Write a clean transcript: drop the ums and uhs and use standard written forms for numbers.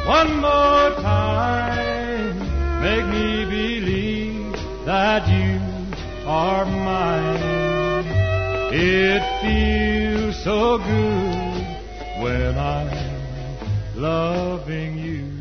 One more time, make me believe that you are mine. It feels so good when I'm loving you.